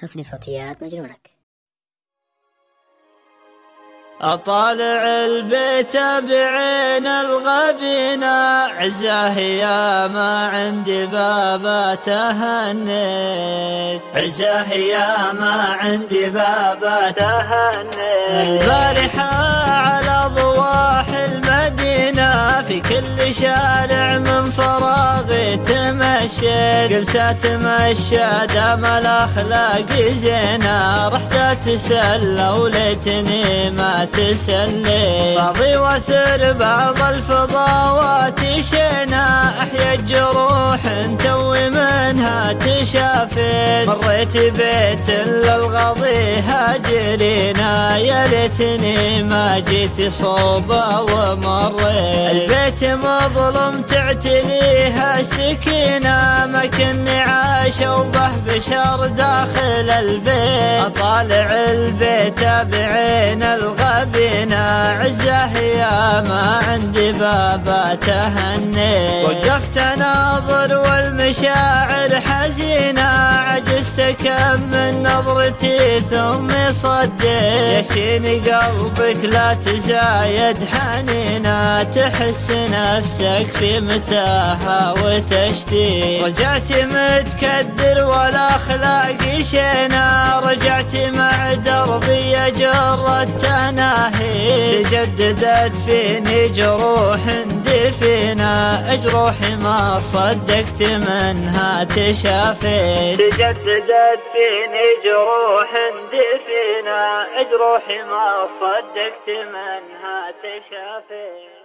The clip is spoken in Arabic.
حصري صوتيات مجنونك. أطالع البيت بعين الغبينة، عزاه يا ما عندي بابا تهنيت، عزاه يا ما عندي بابا تهنيت. البارحة على ضواح المدينة في كل شارع من فراغي تمشيت، قلت اتمشى دام الأخلاق زينة، رحت اتسلى وليتني ما تسلي، فاضي واثر بعض الفضاوات شينا، احيا الجروح توي منها تشافيت، مريت بيت للغضي هاجرينا، يا ليتني ما جيت صوبه ومريت، البيت مظلم تعتليها سكينة، ما كني عاش وبه بشر داخل البيت، اطالع البيت بعين الغبينة، عزاه يا ما عندي بابا تهنيت، وقفت اناظر والمشاعر حزينة، عجزت كم من نظرتي ثم صديت، يشيني قلبك لا تزايد حنينة، تحس نفسك في متاهة وتشتي، رجعت متكدر والاخلاق شينا، رجعت مع دربي جر التناهي، تجددت فيني جروح دفينة، جروحي ما صدقت منها تشافيت، تجددت فيني جروح دفينة، جروحي ما صدقت منها تشافيت.